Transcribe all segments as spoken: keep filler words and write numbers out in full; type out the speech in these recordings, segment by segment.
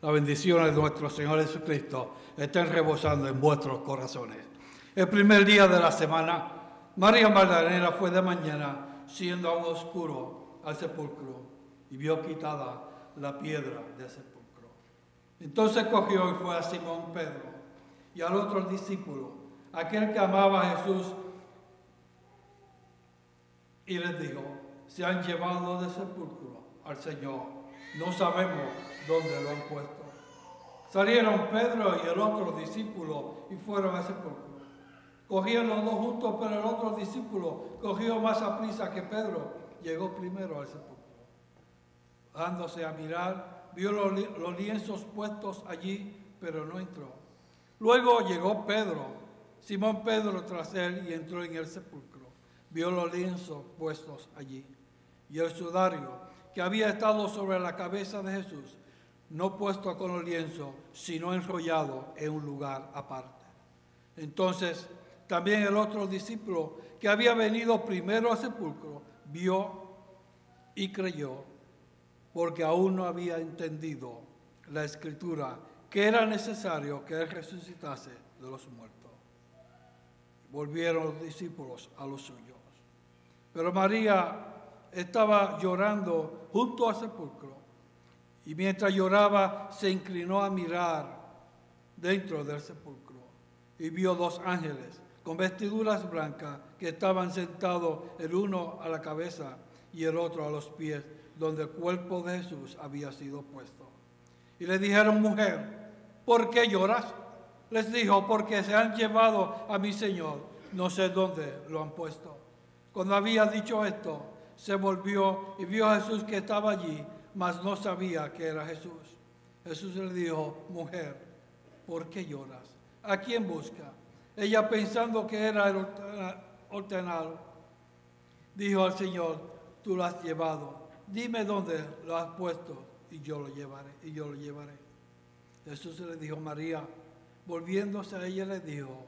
La bendición de nuestro Señor Jesucristo estén rebosando en vuestros corazones. El primer día de la semana, María Magdalena fue de mañana, siendo aún oscuro, al sepulcro y vio quitada la piedra del sepulcro. Entonces cogió y fue a Simón Pedro y al otro discípulo, aquel que amaba a Jesús, y les dijo: se han llevado del sepulcro al Señor, no sabemos dónde lo han puesto. Salieron Pedro y el otro discípulo y fueron al sepulcro. Cogían los dos juntos, pero el otro discípulo cogió más a prisa que Pedro. Llegó primero al sepulcro. Dándose a mirar, vio los, li los lienzos puestos allí, pero no entró. Luego llegó Pedro, Simón Pedro tras él, y entró en el sepulcro. Vio los lienzos puestos allí y el sudario que había estado sobre la cabeza de Jesús, no puesto con los lienzos, sino enrollado en un lugar aparte. Entonces también el otro discípulo que había venido primero al sepulcro vio y creyó, porque aún no había entendido la escritura que era necesario que él resucitase de los muertos. Volvieron los discípulos a los suyos. Pero María estaba llorando junto al sepulcro, y mientras lloraba se inclinó a mirar dentro del sepulcro y vio dos ángeles con vestiduras blancas que estaban sentados, el uno a la cabeza y el otro a los pies, donde el cuerpo de Jesús había sido puesto. Y le dijeron: mujer, ¿por qué lloras? Les dijo: porque se han llevado a mi Señor, no sé dónde lo han puesto. Cuando había dicho esto, se volvió y vio a Jesús que estaba allí, mas no sabía que era Jesús. Jesús le dijo: mujer, ¿por qué lloras? ¿A quién busca? Ella, pensando que era el hortelano, dijo al Señor: tú lo has llevado, dime dónde lo has puesto y yo lo llevaré, y yo lo llevaré. Jesús le dijo: María. Volviéndose a ella le dijo: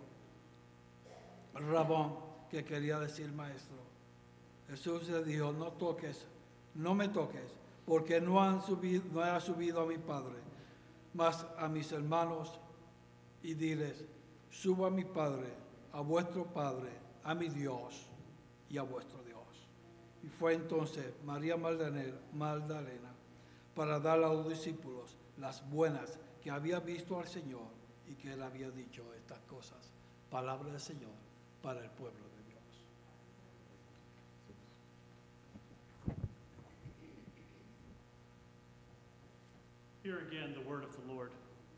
Rabón, que quería decir maestro. Jesús le dijo: no toques, no me toques, porque no han subido, no he subido a mi Padre, mas a mis hermanos, y diles: subo a mi Padre, a vuestro Padre, a mi Dios y a vuestro Dios. Y fue entonces María Magdalena, Magdalena para dar a los discípulos las buenas que había visto al Señor y que él había dicho estas cosas. Palabra del Señor para el pueblo de Dios. Hear again the word of the Lord.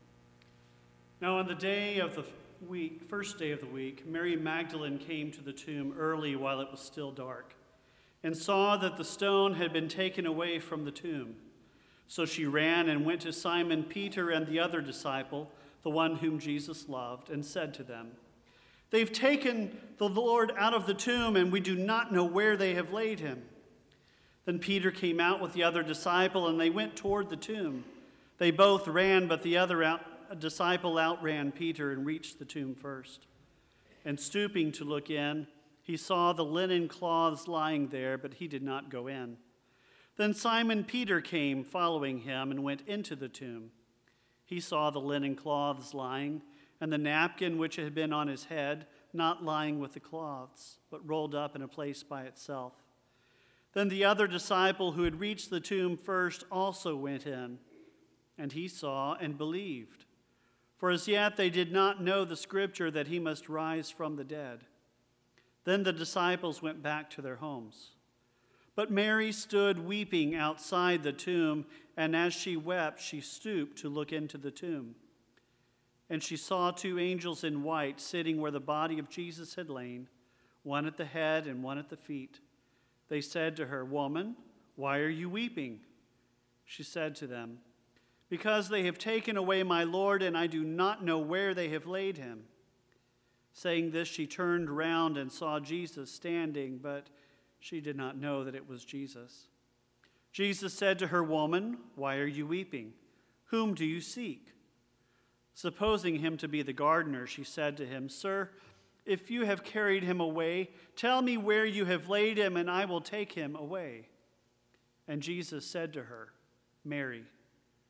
Now on the day of the week, first day of the week, Mary Magdalene came to the tomb early while it was still dark, and saw that the stone had been taken away from the tomb. So she ran and went to Simon Peter and the other disciple, the one whom Jesus loved, and said to them, they've taken the Lord out of the tomb, and we do not know where they have laid him. Then Peter came out with the other disciple, and they went toward the tomb. They both ran, but the other out, disciple outran Peter and reached the tomb first. And stooping to look in, he saw the linen cloths lying there, but he did not go in. Then Simon Peter came, following him, and went into the tomb. He saw the linen cloths lying, and the napkin which had been on his head, not lying with the cloths, but rolled up in a place by itself. Then the other disciple who had reached the tomb first also went in, and he saw and believed. For as yet they did not know the scripture that he must rise from the dead. Then the disciples went back to their homes. But Mary stood weeping outside the tomb, and as she wept, she stooped to look into the tomb. And she saw two angels in white sitting where the body of Jesus had lain, one at the head and one at the feet. They said to her, woman, why are you weeping? She said to them, because they have taken away my Lord, and I do not know where they have laid him. Saying this, she turned round and saw Jesus standing, but she did not know that it was Jesus. Jesus said to her, woman, why are you weeping? Whom do you seek? Supposing him to be the gardener, she said to him, sir, if you have carried him away, tell me where you have laid him, and I will take him away. And Jesus said to her, Mary.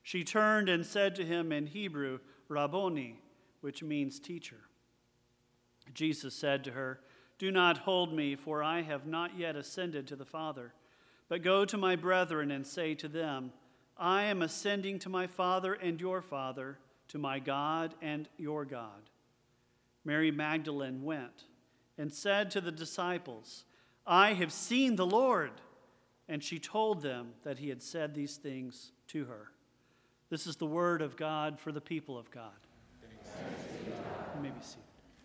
She turned and said to him in Hebrew, Rabboni, which means teacher. Jesus said to her, Do not hold me, for I have not yet ascended to the Father. But go to my brethren and say to them, I am ascending to my Father and your Father, to my God and your God. Mary Magdalene went and said to the disciples, I have seen the Lord. And she told them that he had said these things to her. This is the word of God for the people of God. You may be seated.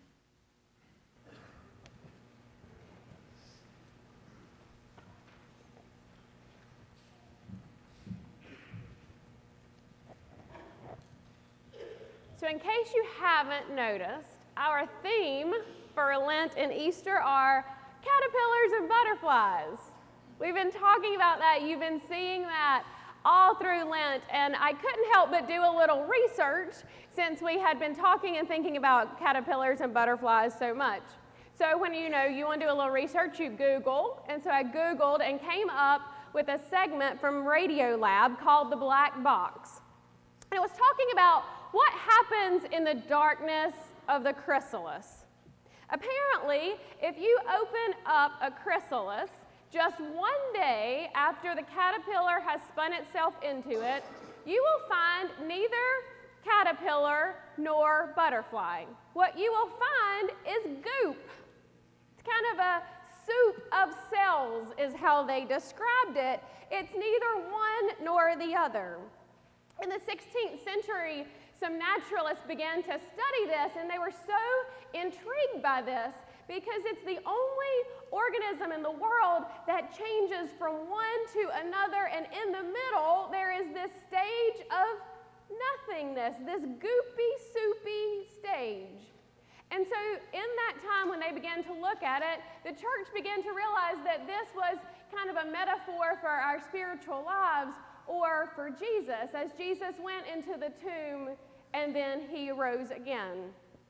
So in case you haven't noticed, our theme for Lent and Easter are caterpillars and butterflies. We've been talking about that. You've been seeing that all through Lent, and I couldn't help but do a little research since we had been talking and thinking about caterpillars and butterflies so much. So when you know you want to do a little research, you Google, and so I Googled and came up with a segment from Radiolab called The Black Box. And it was talking about what happens in the darkness of the chrysalis. Apparently, if you open up a chrysalis just one day after the caterpillar has spun itself into it, you will find neither caterpillar nor butterfly. What you will find is goop. It's kind of a soup of cells is how they described it. It's neither one nor the other. In the sixteenth century, some naturalists began to study this, and they were so intrigued by this because it's the only organism in the world that changes from one to another, and in the middle there is this stage of nothingness, this goopy, soupy stage. And so in that time when they began to look at it, the church began to realize that this was kind of a metaphor for our spiritual lives or for Jesus, as Jesus went into the tomb and then he rose again.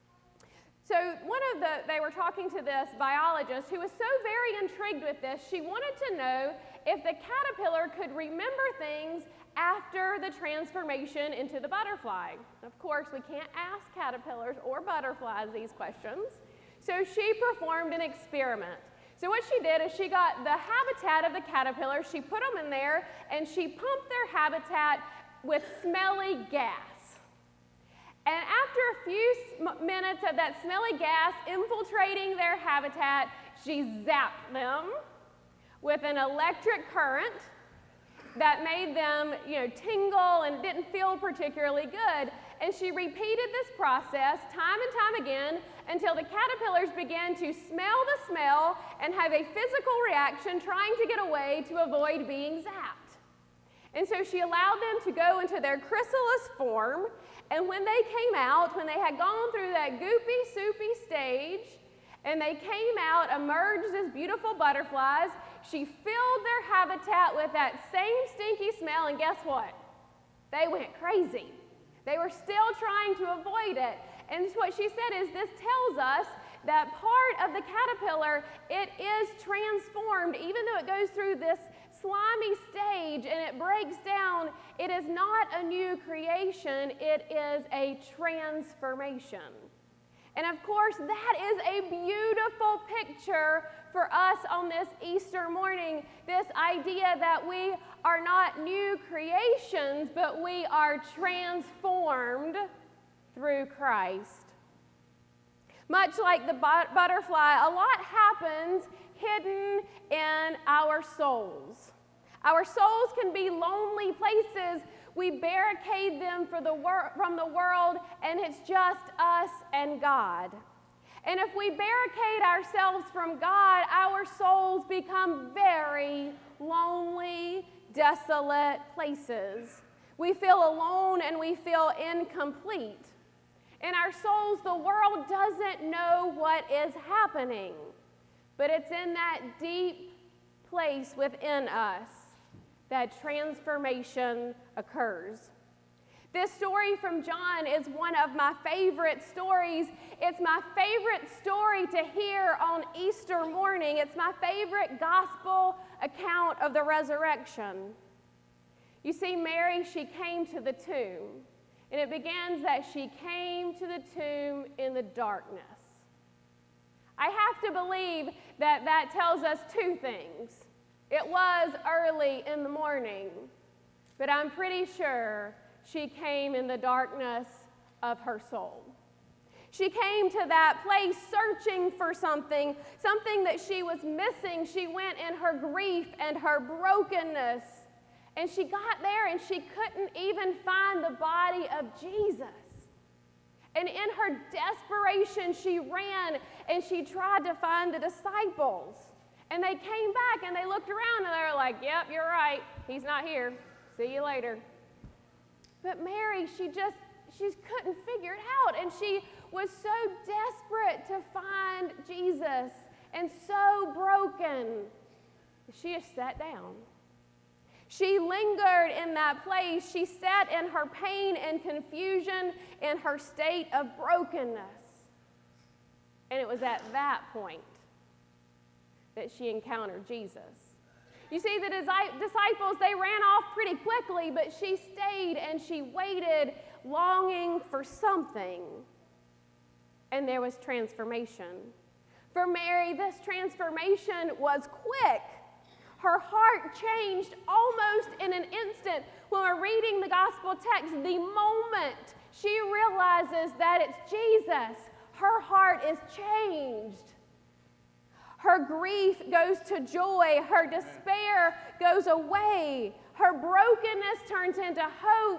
So one of the, they were talking to this biologist who was so very intrigued with this, she wanted to know if the caterpillar could remember things after the transformation into the butterfly. Of course, we can't ask caterpillars or butterflies these questions. So she performed an experiment. So what she did is she got the habitat of the caterpillar, she put them in there, and she pumped their habitat with smelly gas. And after a few sm- minutes of that smelly gas infiltrating their habitat, she zapped them with an electric current that made them, you know, tingle and didn't feel particularly good. And she repeated this process time and time again until the caterpillars began to smell the smell and have a physical reaction trying to get away to avoid being zapped. And so she allowed them to go into their chrysalis form, and when they came out, when they had gone through that goopy, soupy stage, and they came out, emerged as beautiful butterflies, she filled their habitat with that same stinky smell, and guess what? They went crazy. They were still trying to avoid it. And what she said is this tells us that part of the caterpillar, it is transformed. Even though it goes through this slimy stage and it breaks down, it is not a new creation, it is a transformation. And of course, that is a beautiful picture for us on this Easter morning, this idea that we are not new creations, but we are transformed through Christ. Much like the but- butterfly, a lot happens hidden in our souls. Our souls can be lonely places. We barricade them for the wor- from the world, and it's just us and God. And if we barricade ourselves from God, our souls become very lonely, desolate places. We feel alone and we feel incomplete. In our souls, the world doesn't know what is happening, but it's in that deep place within us that transformation occurs. This story from John is one of my favorite stories. It's my favorite story to hear on Easter morning. It's my favorite gospel account of the resurrection. You see, Mary, she came to the tomb, and it begins that she came to the tomb in the darkness. I have to believe that that tells us two things. It was early in the morning, but I'm pretty sure she came in the darkness of her soul. She came to that place searching for something, something that she was missing. She went in her grief and her brokenness, and she got there and she couldn't even find the body of Jesus. And in her desperation, she ran and she tried to find the disciples. And they came back and they looked around and they were like, yep, you're right. He's not here. See you later. But Mary, she just, she couldn't figure it out. And she was so desperate to find Jesus and so broken, she just sat down. She lingered in that place. She sat in her pain and confusion, in her state of brokenness. And it was at that point that she encountered Jesus. You see, the disciples, they ran off pretty quickly, but she stayed and she waited, longing for something. And there was transformation. For Mary, this transformation was quick. Her heart changed almost in an instant. When we're reading the gospel text, the moment she realizes that it's Jesus, her heart is changed. Her grief goes to joy. Her despair goes away. Her brokenness turns into hope.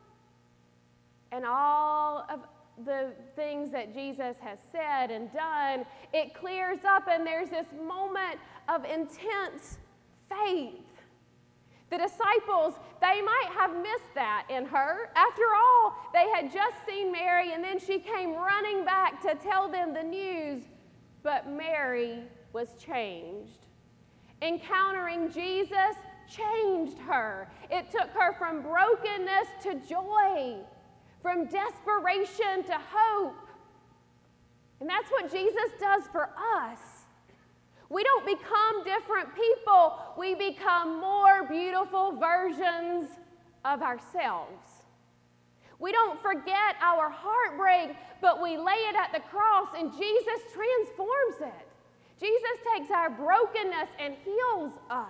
And all of the things that Jesus has said and done, it clears up, and there's this moment of intense faith. The disciples, they might have missed that in her. After all, they had just seen Mary, and then she came running back to tell them the news. But Mary was changed. Encountering Jesus changed her. It took her from brokenness to joy, from desperation to hope. And that's what Jesus does for us. We don't become different people. We become more beautiful versions of ourselves. We don't forget our heartbreak, but we lay it at the cross, and Jesus transforms it. Jesus takes our brokenness and heals us.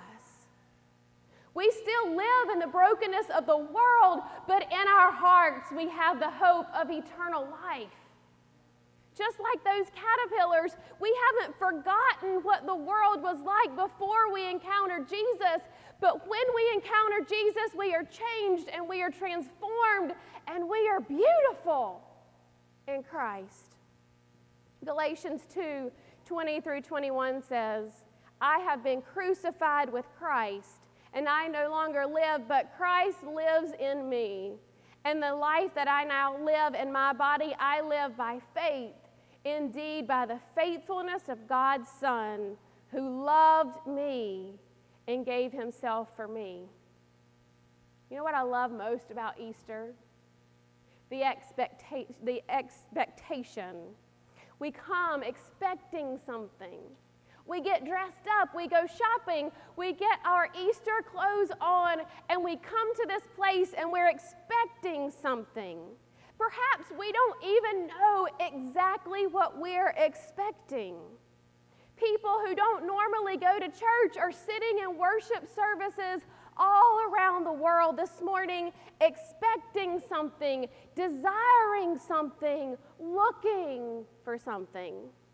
We still live in the brokenness of the world, but in our hearts we have the hope of eternal life. Just like those caterpillars, we haven't forgotten what the world was like before we encountered Jesus, but when we encounter Jesus, we are changed and we are transformed and we are beautiful in Christ. Galatians two, twenty through twenty-one says, I have been crucified with Christ, and I no longer live, but Christ lives in me. And the life that I now live in my body, I live by faith, indeed by the faithfulness of God's Son, who loved me and gave himself for me. You know what I love most about Easter? The expecta- the expectation. We come expecting something. We get dressed up, we go shopping, we get our Easter clothes on, and we come to this place and we're expecting something. Perhaps we don't even know exactly what we're expecting. People who don't normally go to church are sitting in worship services all around the world this morning, expecting something, desiring something, looking for something.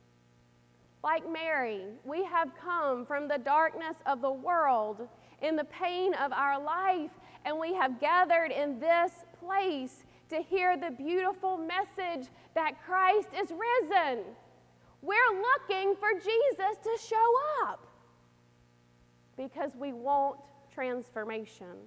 Like Mary, we have come from the darkness of the world, in the pain of our life, and we have gathered in this place to hear the beautiful message that Christ is risen. We're looking for Jesus to show up because we want transformation.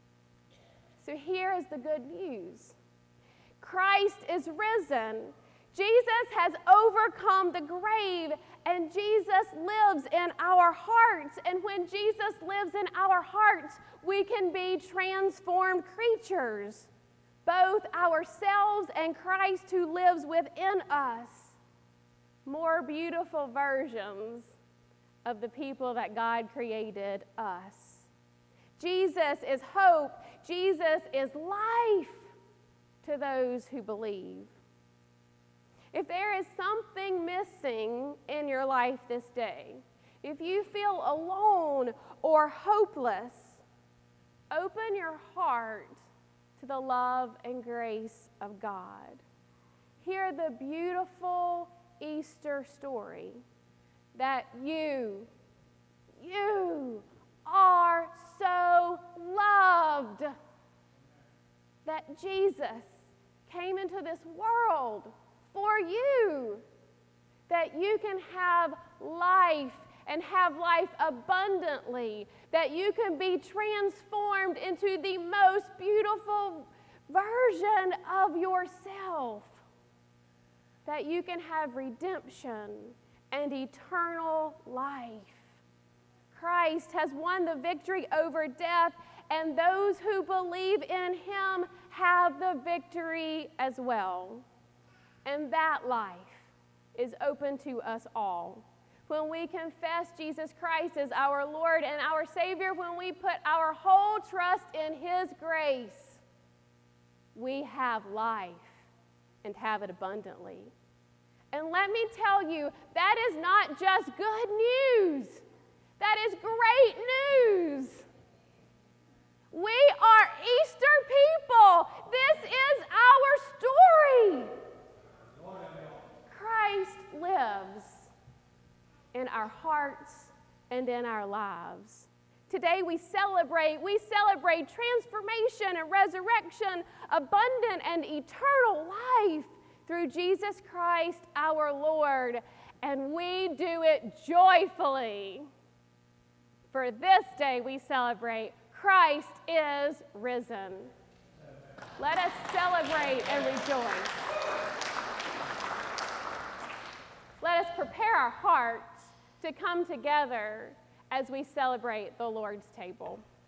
So here is the good news. Christ is risen. Jesus has overcome the grave, and Jesus lives in our hearts. And when Jesus lives in our hearts, we can be transformed creatures, both ourselves and Christ who lives within us, more beautiful versions of the people that God created us. Jesus is hope. Jesus is life to those who believe. If there is something missing in your life this day, if you feel alone or hopeless, open your heart to the love and grace of God. Hear the beautiful Easter story that you, you are so loved, that Jesus came into this world for you, that you can have life and have life abundantly, that you can be transformed into the most beautiful version of yourself, that you can have redemption and eternal life. Christ has won the victory over death, and those who believe in him have the victory as well. And that life is open to us all. When we confess Jesus Christ as our Lord and our Savior, when we put our whole trust in his grace, we have life and have it abundantly. And let me tell you, that is not just good news. That is great news. We are Easter people. This is our story. Christ lives in our hearts and in our lives. Today we celebrate, we celebrate transformation and resurrection, abundant and eternal life through Jesus Christ our Lord, and we do it joyfully. For this day we celebrate Christ is risen. Let us celebrate and rejoice. Let us prepare our hearts to come together as we celebrate the Lord's table.